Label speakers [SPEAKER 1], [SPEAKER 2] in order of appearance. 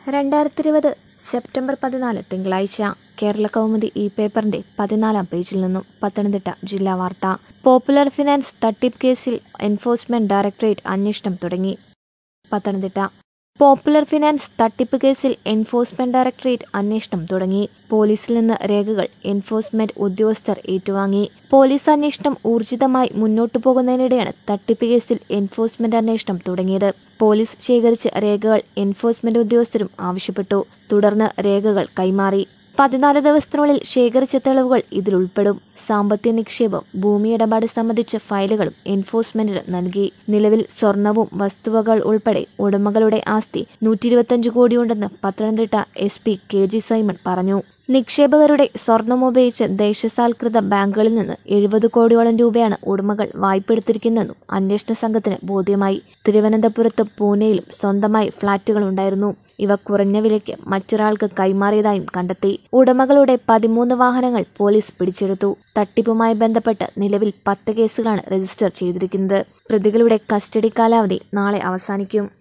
[SPEAKER 1] 2020 September 14 തിങ്കളാഴ്ച കേരളകൗമുദി പേപ്പറിന്റെ 14-ാം പേജിൽ നിന്നും പത്തനംതിട്ട ജില്ലാ വാർത്ത. പോപ്പുലർ ഫിനാൻസ് തട്ടിപ്പ് കേസിൽ എൻഫോഴ്സ്മെന്റ് ഡയറക്ടറേറ്റ് അന്വേഷണം തുടങ്ങി. പത്തനംതിട്ട പോപ്പുലർ ഫിനാൻസ് തട്ടിപ്പ് കേസിൽ എൻഫോഴ്സ്മെന്റ് ഡയറക്ടറേറ്റ് അന്വേഷണം തുടങ്ങി. പോലീസിൽ നിന്ന് രേഖകൾ എൻഫോഴ്സ്മെന്റ് ഉദ്യോഗസ്ഥർ ഏറ്റുവാങ്ങി. പോലീസ് അന്വേഷണം ഊർജിതമായി മുന്നോട്ടു പോകുന്നതിനിടെയാണ് തട്ടിപ്പ് കേസിൽ എൻഫോഴ്സ്മെന്റ് അന്വേഷണം തുടങ്ങിയത്. പോലീസ് ശേഖരിച്ച രേഖകൾ എൻഫോഴ്സ്മെന്റ് ഉദ്യോഗസ്ഥരും ആവശ്യപ്പെട്ടു. തുടർന്ന് രേഖകൾ കൈമാറി. 14 ദിവസത്തിനുള്ളിൽ ശേഖരിച്ച തെളിവുകൾ ഇതിലുൾപ്പെടും. സാമ്പത്തിക നിക്ഷേപം, ഭൂമി ഇടപാട് സംബന്ധിച്ച ഫയലുകളും എൻഫോഴ്സ്മെന്റിന് നൽകി. നിലവിൽ സ്വർണവും വസ്തുവകൾ ഉൾപ്പെടെ ഉടമകളുടെ ആസ്തി 125 കോടിയുണ്ടെന്ന് പത്തനംതിട്ട SP KG സൈമൺ പറഞ്ഞു. നിക്ഷേപകരുടെ സ്വർണമുപയോഗിച്ച് ദേശസാൽകൃത ബാങ്കുകളിൽ നിന്ന് 70 കോടിയോളം രൂപയാണ് ഉടമകൾ വായ്പെടുത്തിരിക്കുന്നതെന്നും അന്വേഷണ സംഘത്തിന് ബോധ്യമായി. തിരുവനന്തപുരത്തും പൂനെയിലും സ്വന്തമായി ഫ്ളാറ്റുകളുണ്ടായിരുന്നു. ഇവ കുറഞ്ഞ വിലയ്ക്ക് മറ്റൊരാൾക്ക് കൈമാറിയതായും കണ്ടെത്തി. ഉടമകളുടെ 13 വാഹനങ്ങൾ പോലീസ് പിടിച്ചെടുത്തു. തട്ടിപ്പുമായി ബന്ധപ്പെട്ട് നിലവിൽ 10 കേസുകളാണ് രജിസ്റ്റർ ചെയ്തിരിക്കുന്നത്. പ്രതികളുടെ കസ്റ്റഡി കാലാവധി നാളെ അവസാനിക്കും.